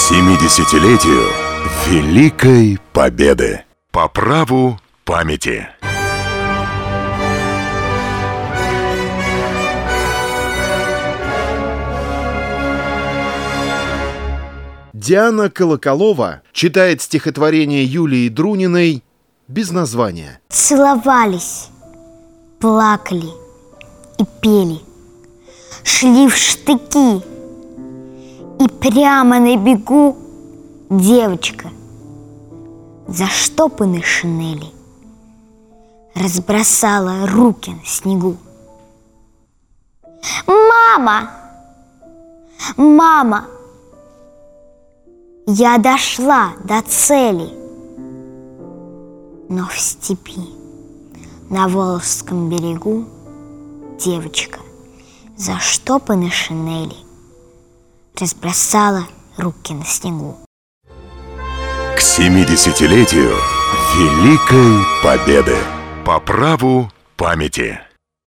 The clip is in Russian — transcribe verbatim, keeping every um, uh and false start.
семидесятилетию Великой Победы. По праву памяти. Диана Колоколова читает стихотворение Юлии Друниной без названия. Целовались, плакали и пели, шли в штыки, и прямо на бегу девочка заштопанной шинели разбросала руки на снегу. «Мама! Мама! Я дошла до цели!» Но в степи на Волжском берегу девочка заштопанной шинели разбросала руки на снегу. К семидесятилетию Великой Победы. По праву памяти.